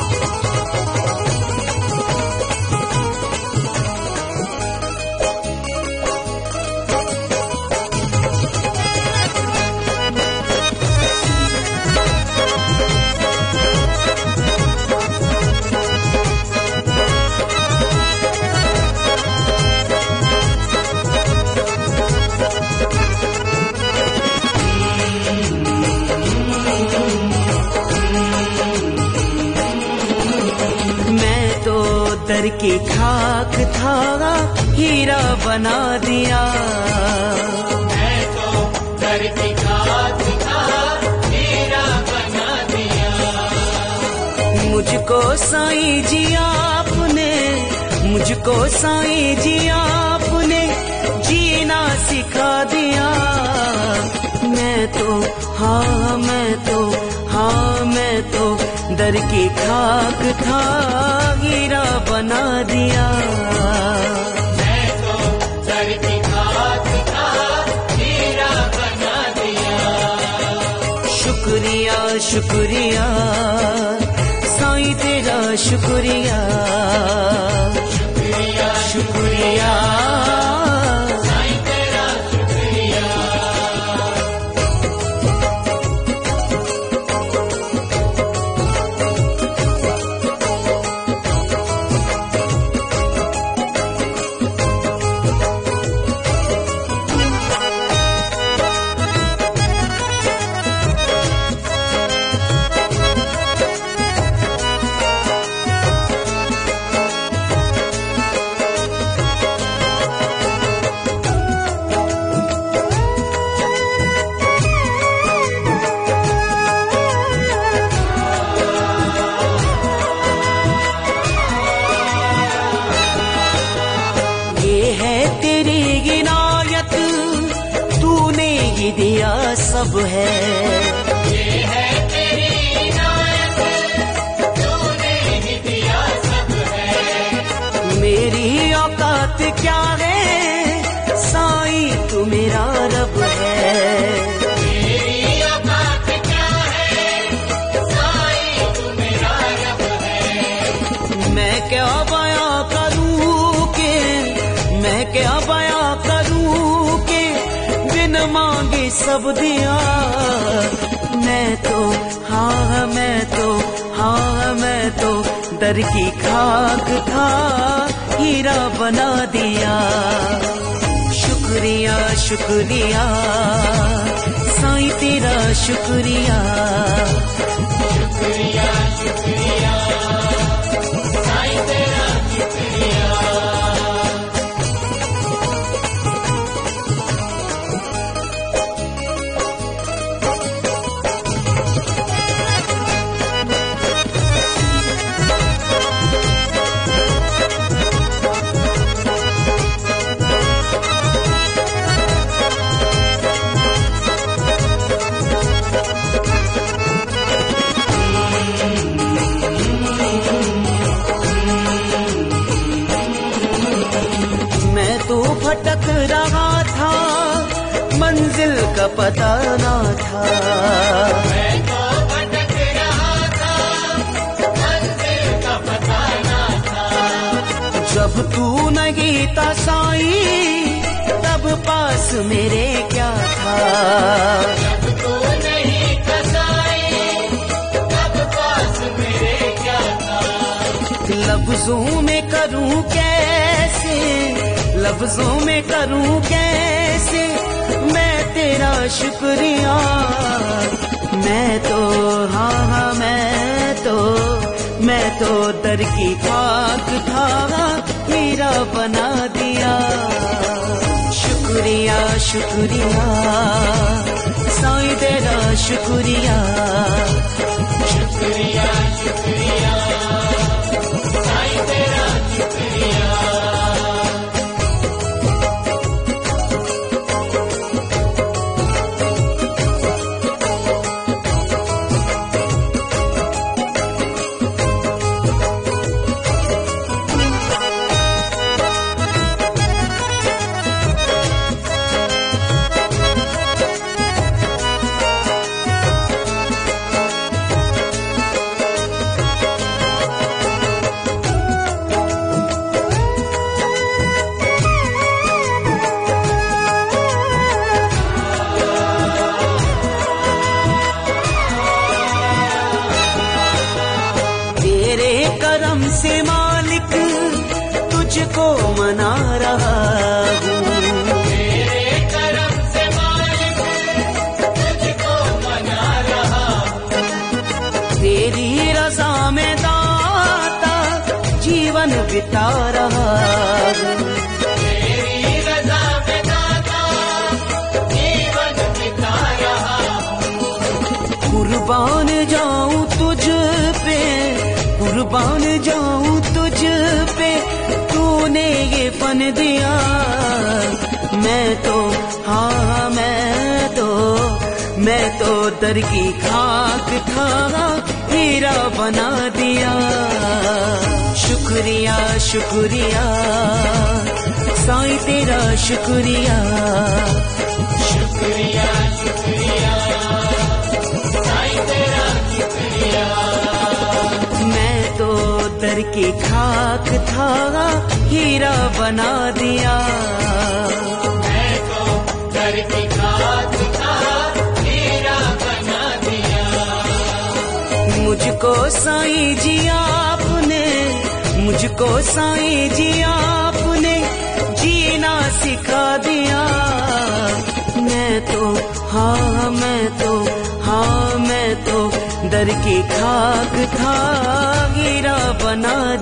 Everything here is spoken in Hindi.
दर की खाक था हीरा बना दिया। मैं तो दर की खाक था हीरा बना दिया। मुझको साईं जी आपने, मुझको साईं जी आपने जीना सिखा दिया। मैं तो मैं तो दर की खाक था हीरा बना दिया। मैं तो दर की खाक था हीरा बना दिया। शुक्रिया शुक्रिया साईं तेरा शुक्रिया। शुक्रिया शुक्रिया साईं तेरा शुक्रिया। दिया सब है। ये है तेरी इनायत, तूने ही दिया सब है। मेरी औकात क्या है साईं तू मेरा रब है। मेरी औकात क्या है साईं तू मेरा रब है। मैं क्या बयां करूं के, मैं क्या बयां करूं के बिन मांगे सब दिया। मैं तो दर की खाक था हीरा बना दिया। शुक्रिया शुक्रिया साईं तेरा शुक्रिया। शुक्रिया शुक्रिया साईं तेरा शुक्रिया। भटक रहा था मंजिल का पता ना था। मैं तो भटक रहा था मंजिल का पता ना था। जब तू नहीं था साईं तब पास मेरे क्या था। जब तू नहीं था साईं तब पास मेरे क्या था। लफ्जों में करूं कैसे, लफ्जों में करूं कैसे मैं तेरा शुक्रिया। मैं तो दर की खाक था हीरा बना दिया। शुक्रिया शुक्रिया साईं तेरा शुक्रिया। शुक्रिया शुक्रिया साईं तेरा शुक्रिया। से मालिक तुझको मना रहा हूँ। तेरे करम से मालिक तुझको मना रहा हूँ। तेरी रज़ा में दाता जीवन बिता रहा हूँ। तेरी रज़ा में दाता जीवन बिता रहा हूँ। कुर्बान जाऊं तुझ पे, कुर्बान जाऊं तुझ पे, तूने ये फन दिया। मैं तो हाँ मैं तो दर की खाक था, हीरा बना दिया। शुक्रिया शुक्रिया साईं तेरा शुक्रिया। शुक्रिया शुक्रिया साईं तेरा शुक्रिया। मैं तो दर की खाक था, हीरा बना दिया। मैं तो दर की खाक था, हीरा बना दिया। मुझको साईं जी आपने, मुझको साईं जी आपने जीना सिखा दिया। मैं तो दर की खाक था, हीरा बना